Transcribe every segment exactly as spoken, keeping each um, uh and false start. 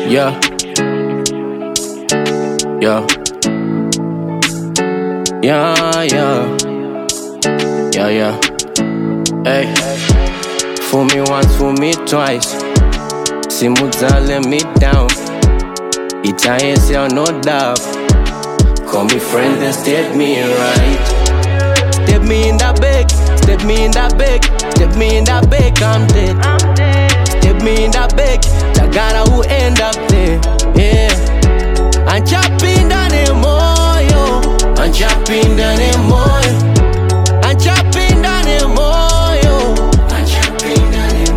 Yeah. Yeah. Yeah, yeah. Yeah, yeah. Hey. Fool me once, fool me twice. Simuza let me down. Italian say no doubt. Call me friend and step me right. Step me in that bag, step me in that bag, step me in that bag, I'm dead. Step me in that bag, Tagara who end up there. Yeah. I'm chopping down a moyo, I'm chopping down a moyo, I'm chopping down a moyo, I'm chopping down a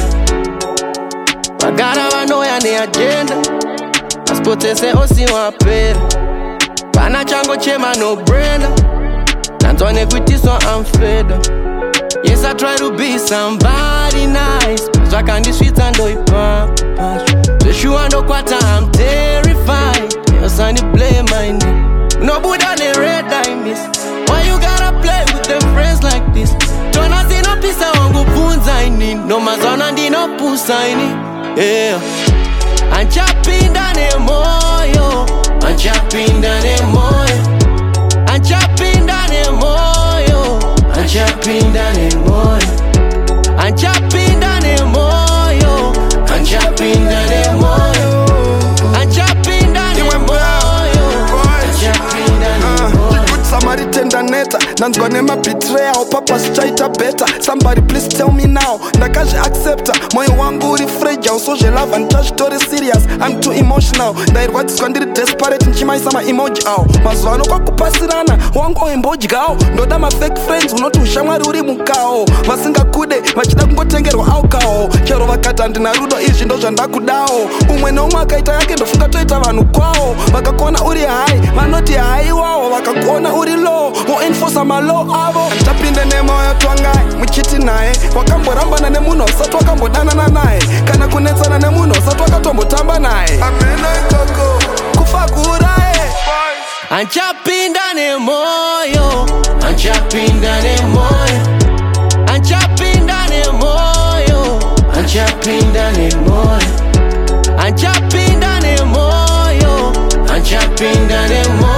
moyo. Magara wanoya ni agenda, aspote se osi wapera. Pana chango chema no brainer. Nantone kuti so I'm fed up. Yes, I try to be somebody nice, so I can the streets and do it pump. So she want to quarter, I'm terrified. Yes, I need blame my name. No Buddha ne red I miss. Why you gotta play with them friends like this? Don't I see no peace I want go poons I need. No mazona di no poos I need. Yeah. I'm chopping down a moyo, I'm chopping down a moyo, I'm chopping down a moyo, I'm chopping down a moyo, I'm chopping down a moyo, I'm chopping down a moyo, I'm chopping down a moyo, I'm chopping down a moyo. Somebody tender neta, nan's gonna ma betray or papa straight up better. Somebody please tell me now, nakaje accepta. Moyo wangu uri fragile, so je love and touch story serious. I'm too emotional, that what's gonna be desperate nchimai sama emoji ao. Mazwano kwa kupasirana, wangu emoji gao. Ndoda ma fake friends, unotu ushamwari uri mukao. Masinga kude, machida kungotengero au kao. Kero wakata ndina rudo ishi ndo jandaku dao. Umwe na umwa kaita yake ndo funga toita vanu kwao. Wakakuona uri hai, manoti hai wao. Wakakuona uri low, who enforce my law avo. I'm tapping the name of your twangai, muchiti nae. Wakambo ramba na nemuno, satu wakambo dana na nae. Kana kunetsa na nemuno, satu wakatombo tamba nae. Amena ikoko, kufagura eh. I'm chopping down a moyo, I'm chopping down a moyo, I'm chopping down a moyo, I'm chopping down a moyo, I'm chopping down a moyo, I'm chopping down a moyo.